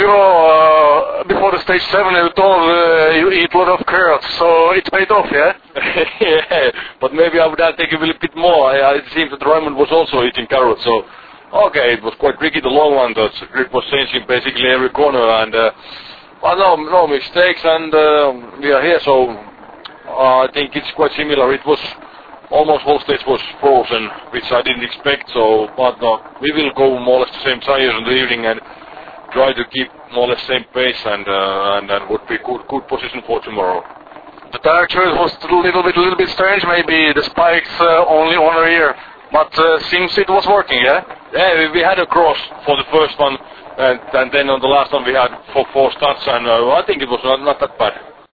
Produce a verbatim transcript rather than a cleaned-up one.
You know, uh, before the stage seven, you told uh, you eat a lot of carrots, so it paid off, yeah? Yeah, but maybe I would have taken a little bit more. I, it seems that Raymond was also eating carrots, so okay, it was quite tricky, the long one. The grip was changing basically every corner, and uh, well, no, no mistakes, and uh, we are here, so uh, I think it's quite similar. It was almost whole stage was frozen, which I didn't expect, so but no, we will go more or less the same tires in the evening and try to keep more or less same pace, and uh, and that would be good good position for tomorrow. The tire choice was a little bit, little bit strange. Maybe the spikes uh, only on the rear, but uh, seems it was working. Yeah. Yeah, we, we had a cross for the first one, and, and then on the last one we had four, four starts, and uh, I think it was not, not that bad.